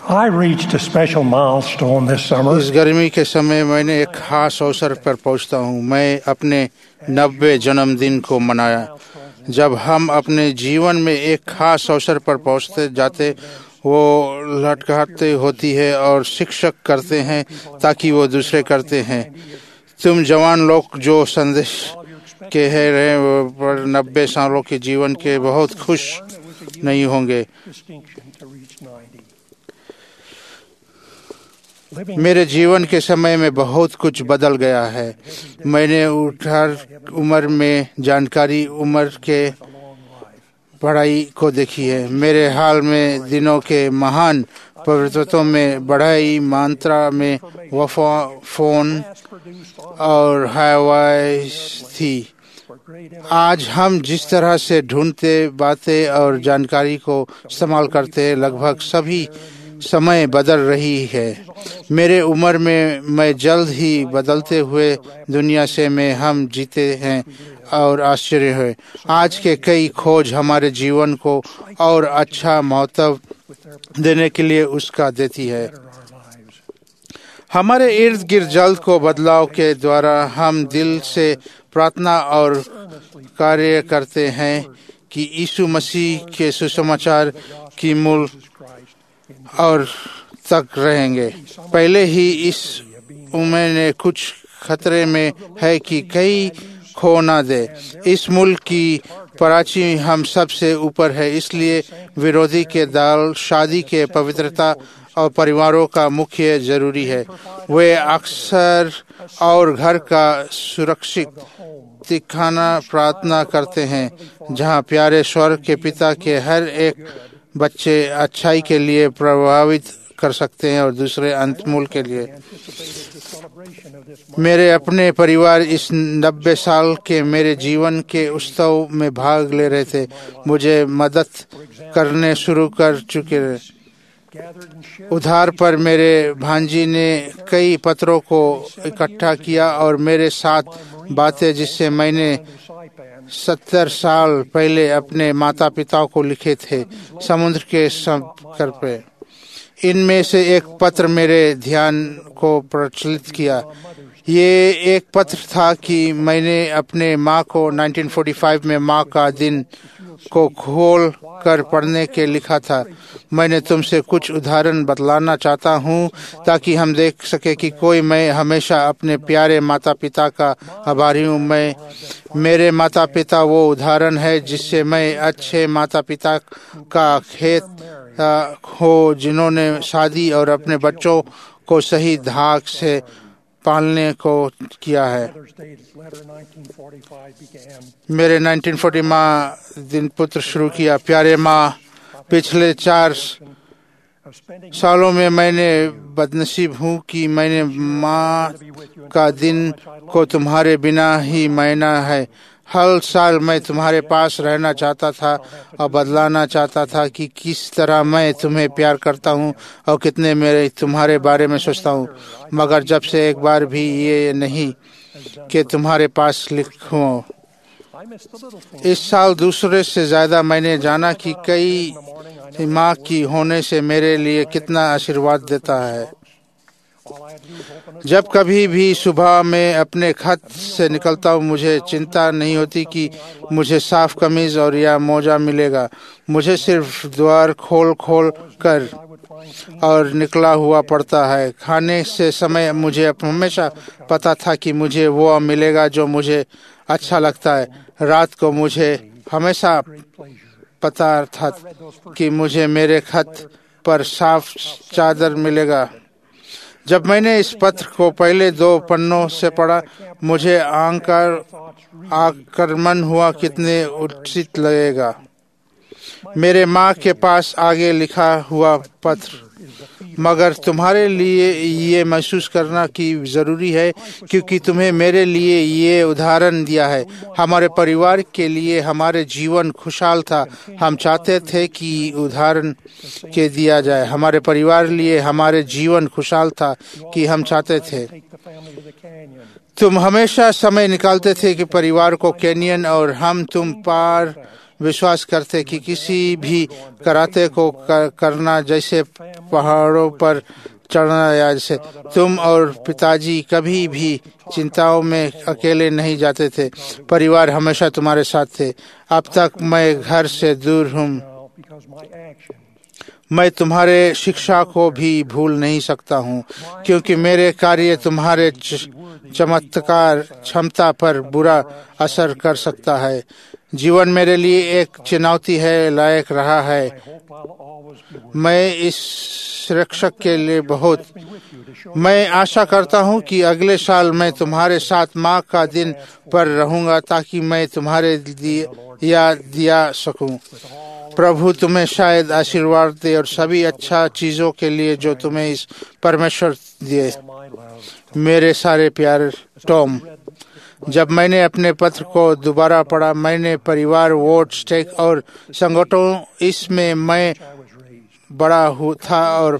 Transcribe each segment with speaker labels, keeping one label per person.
Speaker 1: I reached a special milestone this summer.
Speaker 2: इस गर्मी के समय मैंने एक खास अवसर पर पहुंचता हूं। मैं अपने 90वें जन्मदिन को मनाया। जब हम अपने जीवन में एक खास अवसर पर पहुंचते जाते, वो लटकाते होती है और शिक्षक करते हैं ताकि वो दूसरे करते हैं। तुम जवान लोग जो संदेश के हैं रहे पर 90 सालों के जीवन के बहुत खुश नहीं होंगे। मेरे जीवन के समय में बहुत कुछ बदल गया है। मैंने 18 उम्र में जानकारी उम्र के पढ़ाई को देखी है। मेरे हाल में दिनों के महान परिवर्तनों में बढ़ाई मात्रा में फोन और हवाई थी। आज हम जिस तरह से ढूंढते बातें और जानकारी को इस्तेमाल करते, लगभग सभी समय बदल रही है। मेरे उम्र में मैं जल्द ही बदलते हुए दुनिया से में हम जीते हैं और आश्चर्य है। आज के कई खोज हमारे जीवन को और अच्छा महत्व देने के लिए उसका देती है। हमारे इर्द गिर्द जल्द को बदलाव के द्वारा हम दिल से प्रार्थना और कार्य करते हैं कि यीशु मसीह के सुसमाचार की मूल और तक रहेंगे। पहले ही इस उम्र ने कुछ खतरे में है कि कई खो न दे। इस मुल्क की प्राची हम सबसे ऊपर है, इसलिए विरोधी के दाल शादी के पवित्रता और परिवारों का मुख्य जरूरी है। वे अक्सर और घर का सुरक्षित दिखाना प्रार्थना करते हैं, जहां प्यारे स्वर्ग के पिता के हर एक बच्चे अच्छाई के लिए प्रभावित कर सकते हैं और दूसरे अंतमूल के लिए। मेरे अपने परिवार इस 90 साल के मेरे जीवन के उत्सव में भाग ले रहे थे। मुझे मदद करने शुरू कर चुके थे। उधार पर मेरे भांजी ने कई पत्रों को इकट्ठा किया और मेरे साथ बातें जिससे मैंने 70 साल पहले अपने माता पिता को लिखे थे, समुद्र के सफर पे। इनमें से एक पत्र मेरे ध्यान को प्रचलित किया। ये एक पत्र था कि मैंने अपने माँ को 1945 में माँ का दिन को खोल कर पढ़ने के लिखा था। मैंने तुमसे कुछ उदाहरण बतलाना चाहता हूँ ताकि हम देख सके कि कोई मैं हमेशा अपने प्यारे माता पिता का आभारी हूँ। मेरे माता पिता वो उदाहरण है जिससे मैं अच्छे माता पिता का खेत हो, जिन्होंने शादी और अपने बच्चों को सही धाक से पालने को किया है। मेरे 1940 माँ दिन पुत्र शुरू किया। प्यारे माँ, पिछले 4 सालों में मैंने बदनसीब हूँ कि मैंने माँ का दिन को तुम्हारे बिना ही महीना है। हर साल मैं तुम्हारे पास रहना चाहता था और बदलाना चाहता था कि किस तरह मैं तुम्हें प्यार करता हूँ और कितने मेरे तुम्हारे बारे में सोचता हूँ, मगर जब से एक बार भी ये नहीं कि तुम्हारे पास लिखूं। इस साल दूसरे से ज्यादा मैंने जाना कि कई माँ की होने से मेरे लिए कितना आशीर्वाद देता है। जब कभी भी सुबह में अपने खत से निकलता हूँ, मुझे चिंता नहीं होती कि मुझे साफ कमीज और या मोजा मिलेगा। मुझे सिर्फ द्वार खोल कर और निकला हुआ पड़ता है। खाने से समय मुझे हमेशा पता था कि मुझे वो मिलेगा जो मुझे अच्छा लगता है। रात को मुझे हमेशा पता था कि मुझे मेरे खत पर साफ चादर मिलेगा। जब मैंने इस पत्र को पहले 2 पन्नों से पढ़ा, मुझे आक्रमण हुआ कितने उचित लगेगा। मेरे माँ के पास आगे लिखा हुआ पत्र, मगर तुम्हारे लिए ये महसूस करना कि जरूरी है क्योंकि तुम्हें मेरे लिए ये उदाहरण दिया है। हमारे परिवार के लिए हमारे जीवन खुशहाल था। हम चाहते थे कि उदाहरण के दिया जाए। हमारे परिवार लिए हमारे जीवन खुशहाल था कि हम चाहते थे। तुम हमेशा समय निकालते थे कि परिवार को कैनियन और हम तुम पार विश्वास करते कि किसी भी कराते को करना जैसे पहाड़ों पर चढ़ना याद से। तुम और पिताजी कभी भी चिंताओं में अकेले नहीं जाते थे, परिवार हमेशा तुम्हारे साथ थे। अब तक मैं घर से दूर हूँ, मैं तुम्हारे शिक्षा को भी भूल नहीं सकता हूँ, क्योंकि मेरे कार्य तुम्हारे चमत्कार क्षमता पर बुरा असर कर सकता है। जीवन मेरे लिए एक चुनौती है लायक रहा है। मैं इस रक्षक के लिए बहुत मैं आशा करता हूँ कि अगले साल मैं तुम्हारे साथ माँ का दिन पर रहूंगा, ताकि मैं तुम्हारे याद दिया सकूं। प्रभु तुम्हें शायद आशीर्वाद दे और सभी अच्छा चीजों के लिए जो तुम्हें इस परमेश्वर दिए। मेरे सारे प्यारे टॉम, जब मैंने अपने पत्र को दोबारा पढ़ा, मैंने परिवार, वोट, स्टेक और संगठनों इसमें मैं बड़ा था और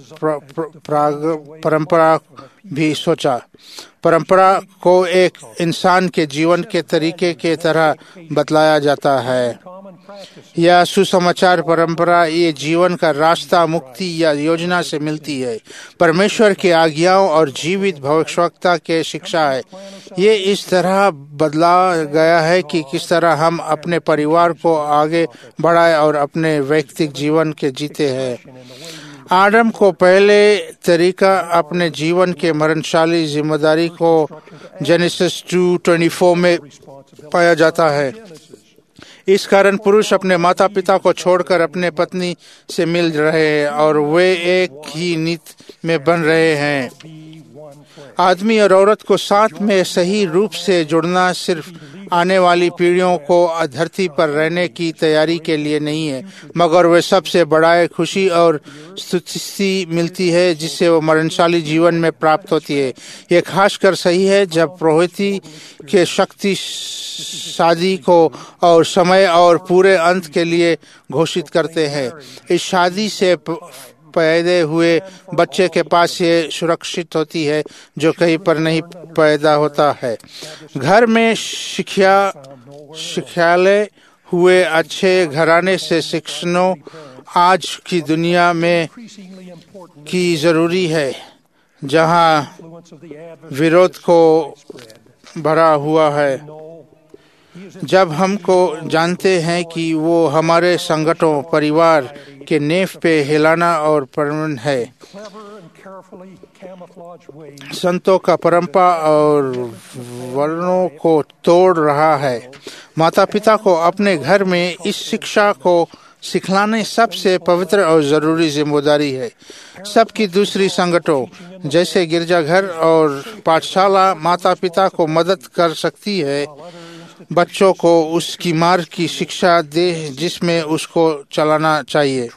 Speaker 2: परंपरा भी सोचा। परंपरा को एक इंसान के जीवन के तरीके के तरह बतलाया जाता है। यह सुसमाचार परंपरा ये जीवन का रास्ता, मुक्ति या योजना से मिलती है। परमेश्वर के आज्ञाओं और जीवित भविष्यवक्ता के शिक्षा है। ये इस तरह बदला गया है कि किस तरह हम अपने परिवार को आगे बढ़ाए और अपने व्यक्तिगत जीवन के जीते हैं। आदम को पहले तरीका अपने जीवन के मरणशाली जिम्मेदारी को जेनेसिस 2:24 में पाया जाता है। इस कारण पुरुष अपने माता पिता को छोड़कर अपने पत्नी से मिल रहे हैं और वे एक ही नीत में बन रहे हैं। आदमी और औरत को साथ में सही रूप से जुड़ना सिर्फ आने वाली पीढ़ियों को धरती पर रहने की तैयारी के लिए नहीं है, मगर वे सबसे बड़ा खुशी और स्तुति मिलती है जिससे वो मरणशाली जीवन में प्राप्त होती है। ये खासकर सही है जब पुरोहिती के शक्ति शादी को और समय और पूरे अंत के लिए घोषित करते हैं। इस शादी से पैदा हुए बच्चे के पास ये सुरक्षित होती है जो कहीं पर नहीं पैदा होता है। घर में शिक्षालय हुए अच्छे घराने से शिक्षणों आज की दुनिया में की जरूरी है, जहाँ विरोध को भरा हुआ है। जब हमको जानते हैं कि वो हमारे संगठनों, परिवार के नेफ पे हिलाना और परमन है। संतों का परंपरा और वर्णों को तोड़ रहा है। माता पिता को अपने घर में इस शिक्षा को सिखलाने सबसे पवित्र और जरूरी जिम्मेदारी है। सबकी दूसरी संगठनों जैसे गिरजाघर और पाठशाला माता पिता को मदद कर सकती है बच्चों को उसकी मार्ग की शिक्षा दे जिसमें उसको चलाना चाहिए।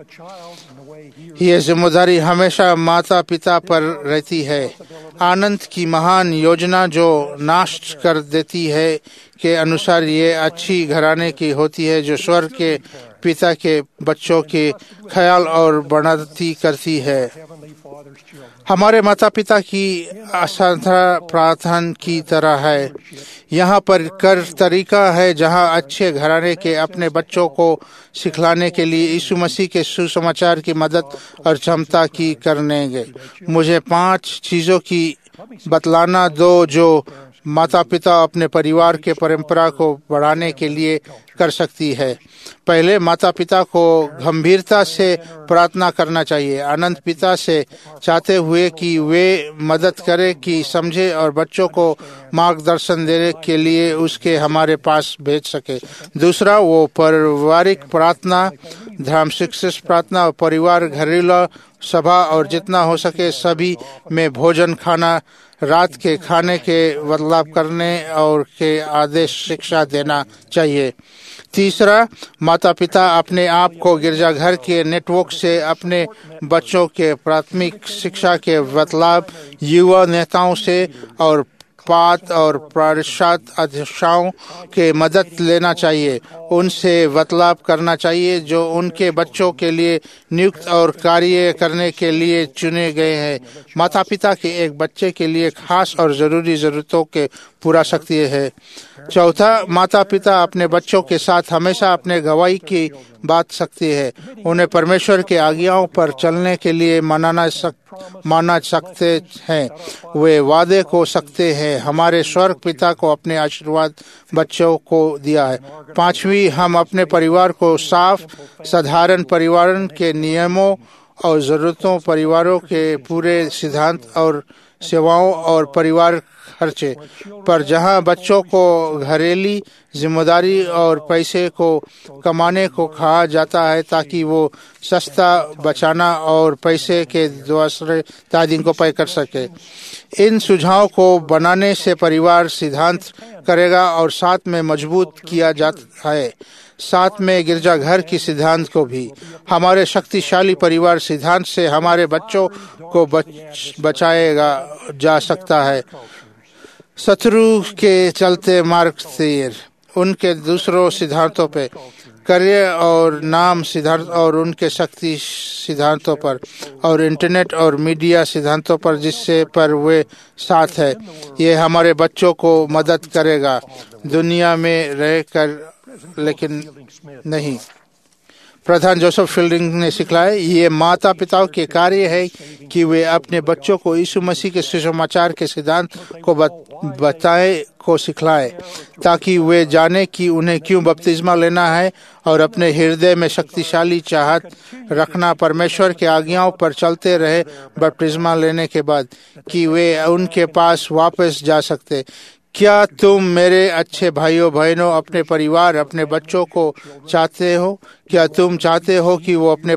Speaker 2: यह जिम्मेदारी हमेशा माता पिता पर रहती है। आनंद की महान योजना जो नाश कर देती है के अनुसार ये अच्छी घराने की होती है जो स्वर्ग के पिता के बच्चों के ख्याल और बढ़ती करती है। हमारे माता पिता की असाधारण प्रार्थना की तरह है। यहाँ पर कर तरीका है जहाँ अच्छे घराने के अपने बच्चों को सिखलाने के लिए यीशु मसीह के सुसमाचार की मदद और क्षमता की करेंगे। मुझे 5 चीजों की बतलाना दो जो माता पिता अपने परिवार के परंपरा को बढ़ाने के लिए कर सकती है। पहले माता पिता को गंभीरता से प्रार्थना करना चाहिए, अनंत पिता से चाहते हुए कि वे मदद करें कि समझे और बच्चों को मार्गदर्शन देने के लिए उसके हमारे पास भेज सके। दूसरा, वो पारिवारिक प्रार्थना, धर्म शिक्षा प्रार्थना और परिवार घरेलू सभा और जितना हो सके सभी में भोजन खाना, रात के खाने के बदलाव करने और के आदेश शिक्षा देना चाहिए। तीसरा, माता पिता अपने आप को गिरजाघर के नेटवर्क से अपने बच्चों के प्राथमिक शिक्षा के बदलाव, युवा नेताओं से और पक्षपात और पार्षद अध्यक्षों के मदद लेना चाहिए, उनसे वार्तालाप करना चाहिए जो उनके बच्चों के लिए नियुक्त और कार्य करने के लिए चुने गए हैं। माता पिता के एक बच्चे के लिए खास और जरूरी जरूरतों के पूरा सकती है। चौथा, माता पिता अपने बच्चों के साथ हमेशा अपने गवाही की बात सकती है, उन्हें परमेश्वर के आज्ञाओं पर चलने के लिए माना सकते हैं, वे वादे को सकते हैं। हमारे स्वर्ग पिता को अपने आशीर्वाद बच्चों को दिया है। पांचवी, हम अपने परिवार को साफ साधारण परिवार के नियमों और जरूरतों, परिवारों के पूरे सिद्धांत और सेवाओं और परिवार खर्चे पर, जहां बच्चों को घरेलू जिम्मेदारी और पैसे को कमाने को कहा जाता है ताकि वो सस्ता बचाना और पैसे के दूसरे तादीन को पे कर सके। इन सुझावों को बनाने से परिवार सिद्धांत करेगा और साथ में मजबूत किया जाता है, साथ में गिरजाघर की सिद्धांत को भी। हमारे शक्तिशाली परिवार सिद्धांत से हमारे बच्चों को बचाएगा जा सकता है शत्रु के चलते मार्ग से, उनके दूसरों सिद्धांतों पे, कार्य और नाम सिद्धांत और उनके शक्ति सिद्धांतों पर, और इंटरनेट और मीडिया सिद्धांतों पर जिससे पर वे साथ है। ये हमारे बच्चों को मदद करेगा दुनिया में रहकर, लेकिन नहीं। प्रधान जोसेफ फील्डिंग ने सिखलाया, ये माता पिताओं के कार्य है कि वे अपने बच्चों को यीशु मसीह के सुसमाचार के सिद्धांत को बताए को सिखलाए, ताकि वे जाने कि उन्हें क्यों बपतिस्मा लेना है और अपने हृदय में शक्तिशाली चाहत रखना परमेश्वर के आज्ञाओं पर चलते रहे बपतिस्मा लेने के बाद, कि वे उनके पास वापस जा सकते। क्या तुम मेरे अच्छे भाइयों बहनों अपने परिवार, अपने बच्चों को चाहते हो? क्या तुम चाहते हो कि वो अपने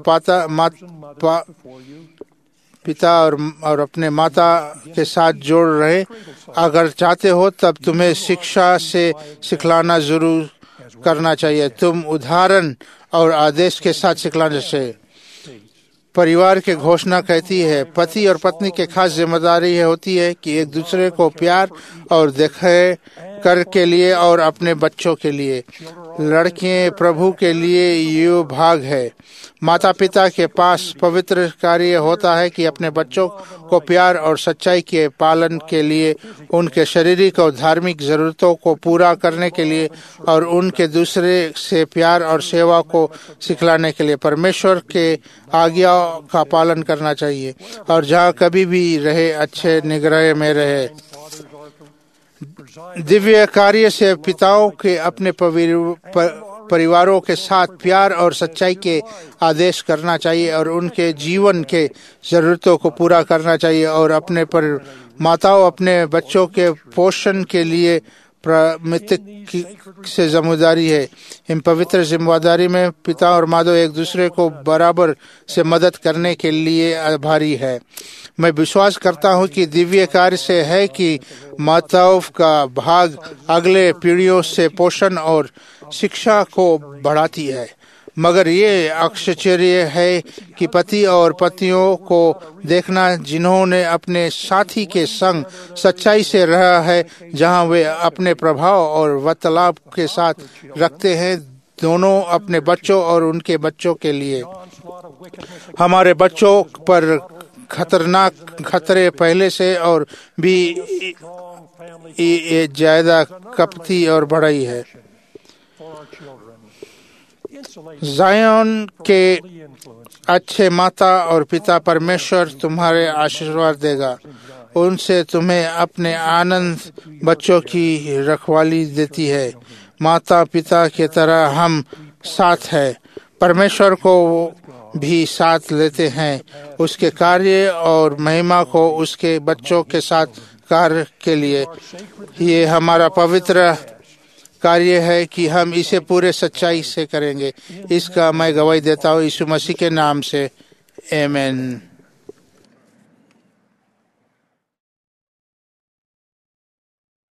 Speaker 2: पिता और अपने माता के साथ जोड़ रहे? अगर चाहते हो तब तुम्हें शिक्षा से सिखलाना जरूर करना चाहिए। तुम उदाहरण और आदेश के साथ सिखलाना चाहिए। परिवार के घोषणा कहती है, पति और पत्नी के खास जिम्मेदारी होती है कि एक दूसरे को प्यार और देखे कर के लिए और अपने बच्चों के लिए। लड़कियां प्रभु के लिए ये भाग है। माता पिता के पास पवित्र कार्य होता है कि अपने बच्चों को प्यार और सच्चाई के पालन के लिए, उनके शारीरिक और धार्मिक जरूरतों को पूरा करने के लिए और उनके दूसरे से प्यार और सेवा को सिखलाने के लिए परमेश्वर के आज्ञा का पालन करना चाहिए और जहाँ कभी भी रहे अच्छे निग्रह में रहे। दिव्य कार्य से पिताओं के अपने परिवारों के साथ प्यार और सच्चाई के आदेश करना चाहिए और उनके जीवन के जरूरतों को पूरा करना चाहिए और अपने माताओं अपने बच्चों के पोषण के लिए प्राथमिक से जिम्मेदारी है। इन पवित्र जिम्मेदारी में पिता और माता एक दूसरे को बराबर से मदद करने के लिए आभारी है। मैं विश्वास करता हूं कि दिव्य कार्य से है कि माताओं का भाग अगले पीढ़ियों से पोषण और शिक्षा को बढ़ाती है, मगर ये आश्चर्य है कि पति और पत्नियों को देखना जिन्होंने अपने साथी के संग सच्चाई से रहा है, जहां वे अपने प्रभाव और वार्तालाप के साथ रखते हैं, दोनों अपने बच्चों और उनके बच्चों के लिए। हमारे बच्चों पर खतरनाक खतरे पहले से और भी ज्यादा कपटी और बढ़ाई है। ज़ायोन के अच्छे माता और पिता परमेश्वर तुम्हारे आशीर्वाद देगा, उनसे तुम्हें अपने आनंद बच्चों की रखवाली देती है। माता पिता की तरह हम साथ है, परमेश्वर को भी साथ लेते हैं, उसके कार्य और महिमा को उसके बच्चों के साथ कार्य के लिए। ये हमारा पवित्र कार्य है कि हम इसे पूरे सच्चाई से करेंगे। इसका मैं गवाही देता हूँ यीशु मसीह के नाम से, आमीन।